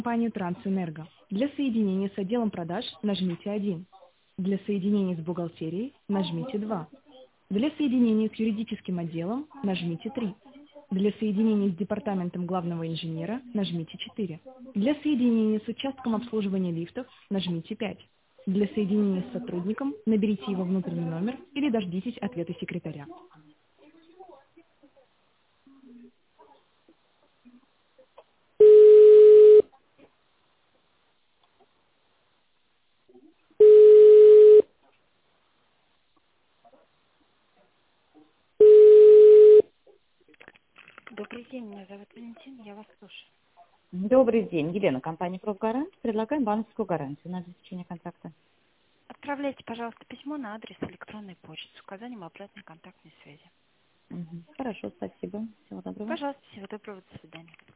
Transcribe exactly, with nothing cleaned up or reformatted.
компанию Трансэнерго. Для соединения с отделом продаж нажмите один. Для соединения с бухгалтерией нажмите два. Для соединения с юридическим отделом нажмите три. Для соединения с департаментом главного инженера нажмите четыре. Для соединения с участком обслуживания лифтов нажмите пять. Для соединения с сотрудником наберите его внутренний номер или дождитесь ответа секретаря. Добрый день, меня зовут Валентин, я вас слушаю. Добрый день, Елена, компания «Профгарант». Предлагаем банковскую гарантию на обеспечение контракта. Отправляйте, пожалуйста, письмо на адрес электронной почты с указанием обратной контактной связи. Мгм. Хорошо, спасибо. Всего доброго. Пожалуйста, всего доброго, до свидания.